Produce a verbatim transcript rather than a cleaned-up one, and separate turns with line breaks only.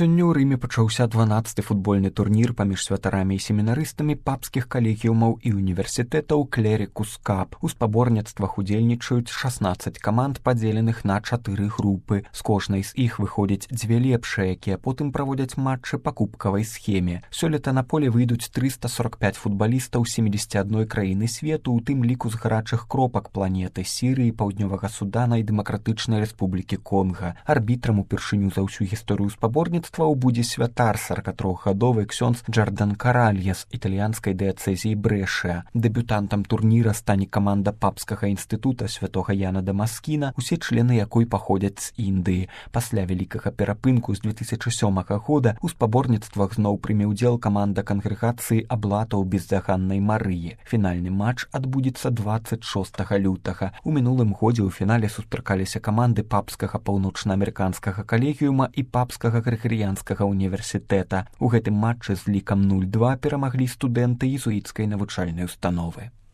Сёння ў Рыме пачаўся дванаццаты футбольны турнір паміж святарамі і семінарыстамі папскіх калегіумаў і універсітэтаў Клерікус Кап. У спаборніцтвах удзельнічаюць шаснаццаць каманд, падзеленых на чатыры групы. З кожнай з іх выходзяць дзве лепшыя, якія потым праводзяць матчы па кубкавай схеме. Сёлета на поле выйдуць трыста сорак пяць футбалістаў з семидесяти одной краіны свету, у тым ліку з гарачых кропак планеты Сірыі, Паўднёвага Судана і Дэмакратычнай Рэспублікі Конга. Арбітрам упершыню за ўсю гісторыю спаборніцтва будзе святар сорокатрохгадовы ксёндз Джардан Каралья з італьянскай дыяцэзіі Брэшыя. Дэбютантам турніра стане каманда папскага інстытута святога Яна Дамаскіна, усе члены якой паходзяць з Індыі. Пасля вялікага перапынку з две тысячи сёмага года у спаборніцтвах зноў прыме ўдзел каманда кангрэгацыі аблатаў бездзаганнай Марыі. Фінальны матч адбудзецца дваццаць шостага лютага. У мінулым годзе ў фінале сустракаліся каманды папскага паўночнаамерыканскага калегіума і папскага грыгарыянскага універсітэта. У гэтым матчы з лікам нуль два перамаглі студэнты езуіцкай навучальнай установы.